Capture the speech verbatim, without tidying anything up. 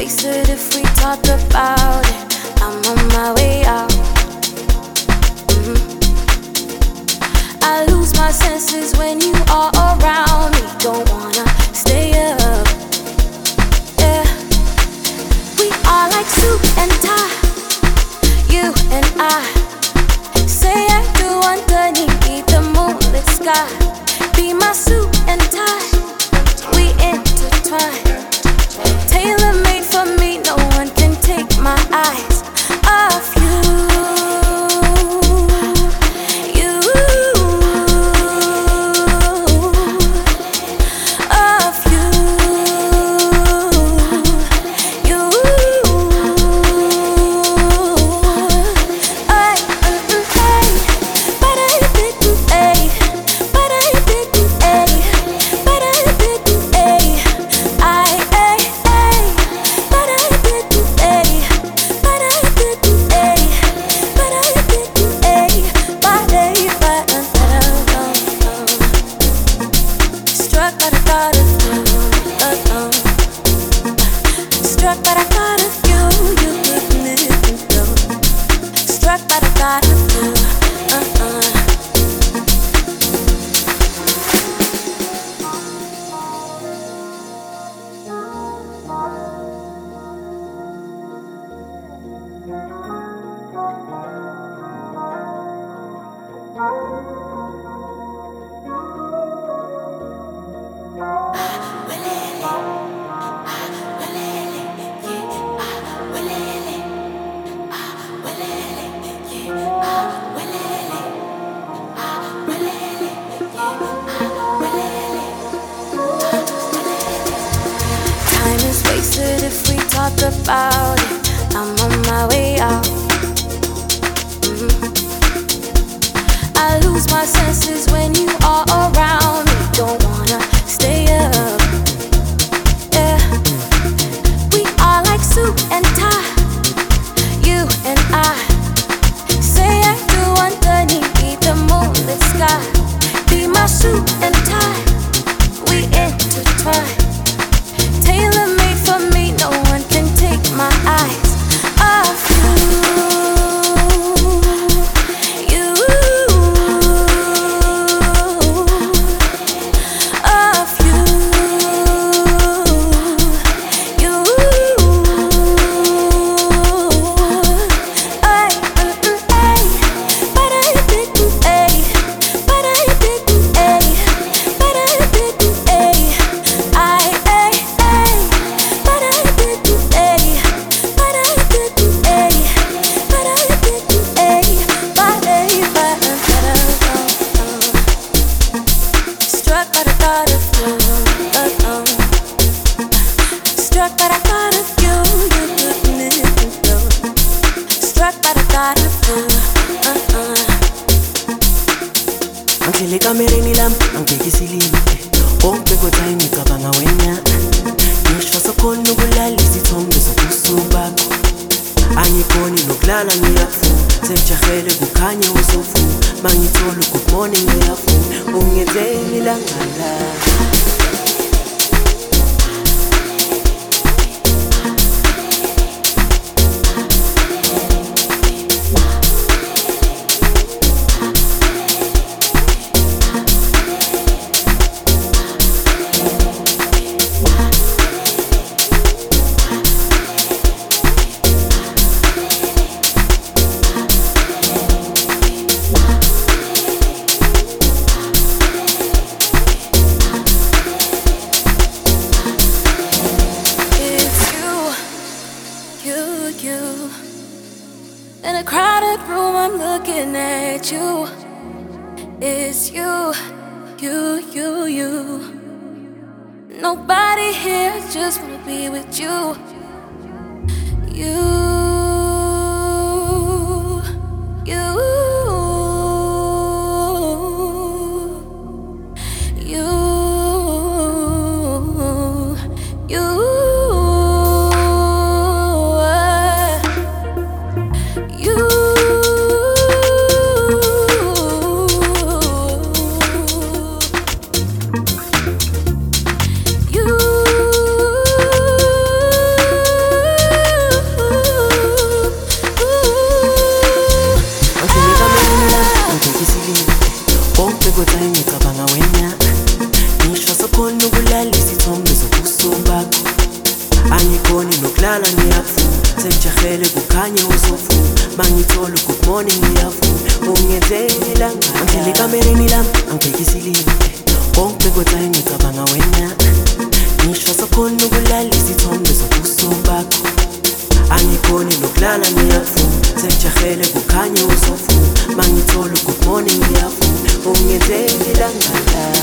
face it, if we talk about it, I'm on my way out. Mm-hmm. I lose my senses when you are around me. Don't wanna stay up. Yeah, we are like suit and tie, you and I. Say I do underneath the moonlit sky. Be my suit and tie, we intertwine. Tailor-made for me, no one can take my eyes off you. You, off you. You, I, mm, hey, but I didn't, hey, but I didn't, hey, but I didn't, hey, I, hey, hey, but I didn't, hey, but I didn't, hey, but I didn't, hey, but hey, but uh, struck by the thought of you, uh-oh. Struck by the thought of you, you couldn't go. Struck by the thought of you, uh-uh. Time is wasted if we talk about it. I'm on my way out. Mhm. I lose my senses when you are around me. Don't wanna stay up. Yeah, we are like suit and tie, you and I. Say I do underneath the moonlit sky. Be my suit and tie, we intertwine. Tailor-made for me, no one can take my eyes off you. You, off you. You, I, mm, mm, ay, but I didn't, ay, but I didn't, ay, but I didn't, ay, I, ay, ay, but I didn't, ay, but I didn't, ay, but I didn't, ay, but ay, but uh, struck by the thought of you, uh-oh. Struck by the thought of you, you couldn't go. Struck by the thought of you, uh-uh. Angile kamereni lam, angibheka isilimo konke kodwa ngicabanga wena. Ngisho sokhona ukulalisa ithombe zobusuku bakho. Angikhoni nokulala ngiyafuna, sengijahele kukhanya uzovuka. Mangithola good morning ngiyafuna, ungenzeni ilanga lami. You in a crowded room, I'm looking at you. It's you, you, you, you. Nobody here, just wanna be with you. You, you, you, you. You nokulala isithombe sobuso bakho. Angikhoni nokulala ngiyafuna, sengijahele kukhanye usofuna. Mangithola good morning ngiyafuna, ungenzeni langa. Angihlela ekamereni lami, angibheke isilimo konke kodwa ngicabanga wena. Ngisho sakhona ukulala isithombe sobuso bakho. Angikhoni nokulala ngiyafuna, sengijahele kukhanye usofuna. Mangithola good morning ngiyafuna, ungenzeni langa.